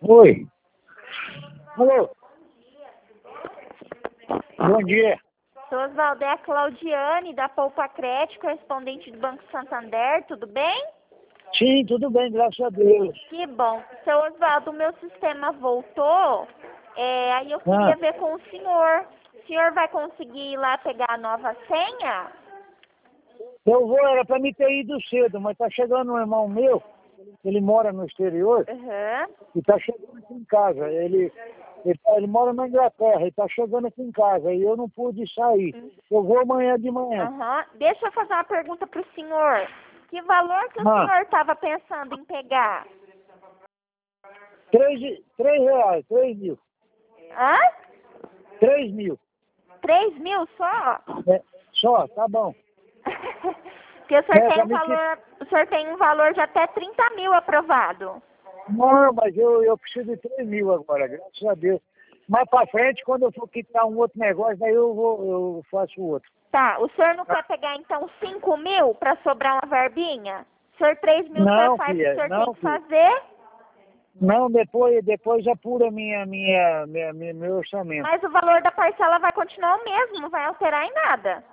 Oi. Alô. Bom dia. Sou Osvaldo, é a Claudiane, da Poupa Crédito, correspondente do Banco Santander, tudo bem? Sim, tudo bem, graças a Deus. Que bom. Seu Osvaldo, o meu sistema voltou, aí eu queria ver com o senhor. O senhor vai conseguir ir lá pegar a nova senha? Eu vou, era para me ter ido cedo, mas tá chegando um irmão meu, ele mora no exterior, Aham. e tá chegando aqui em casa. Ele mora na Inglaterra, e tá chegando aqui em casa, e eu não pude sair. Eu vou amanhã de manhã. Aham. Deixa eu fazer uma pergunta para o senhor. Que valor que o senhor estava pensando em pegar? 3 reais, 3 mil. Hã? 3 mil. 3.000 só? É, só, tá bom. Porque o senhor, pra mim o senhor tem um valor de até 30.000 aprovado. Não, mas eu preciso de 3 mil agora, graças a Deus. Mais para frente, quando eu for quitar um outro negócio, daí eu faço o outro. Tá, o senhor não quer pegar então 5.000 para sobrar uma verbinha? O senhor 3.000 o senhor faz o que o senhor tem que fazer? Não, depois apura meu orçamento. Mas o valor da parcela vai continuar o mesmo, não vai alterar em nada.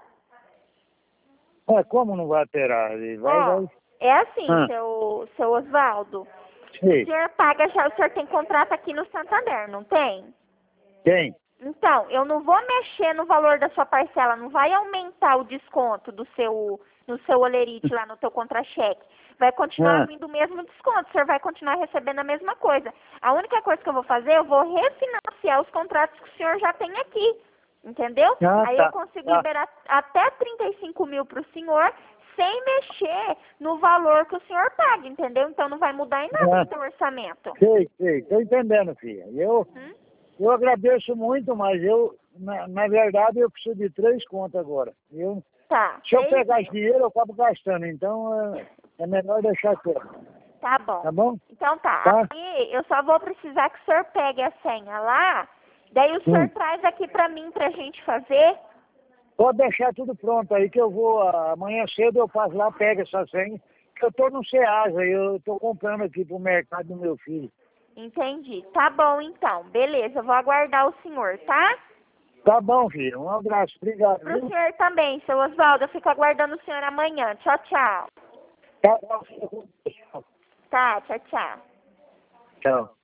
Como não vai alterar? Ó, é assim, seu Osvaldo. Sim. O senhor paga já, o senhor tem contrato aqui no Santander, não tem? Tem. Então, eu não vou mexer no valor da sua parcela, não vai aumentar o desconto no seu olerite lá no teu contra-cheque. Vai continuar vindo o mesmo desconto, o senhor vai continuar recebendo a mesma coisa. A única coisa que eu vou fazer, eu vou refinanciar os contratos que o senhor já tem aqui, entendeu? Aí eu consigo liberar até 35.000 para o senhor, sem mexer no valor que o senhor paga, entendeu? Então não vai mudar em nada o seu orçamento. Sei, tô entendendo, filha. Eu agradeço muito, mas na verdade, eu preciso de 3 contas agora. Se eu pegar esse dinheiro, eu acabo gastando. Então, é melhor deixar quieto. Tá bom. Tá bom? Então tá. Aí eu só vou precisar que o senhor pegue a senha lá, daí o senhor traz aqui pra mim pra gente fazer. Pode deixar tudo pronto aí, que eu vou, amanhã cedo eu passo lá, pego essa senha, que eu tô no Ceasa, eu tô comprando aqui pro mercado do meu filho. Entendi. Tá bom, então. Beleza, eu vou aguardar o senhor, tá? Tá bom, filho. Um abraço. Obrigado. Pro senhor também, seu Osvaldo. Eu fico aguardando o senhor amanhã. Tchau, tchau. Tá bom. Tá, tchau, tchau. Tchau.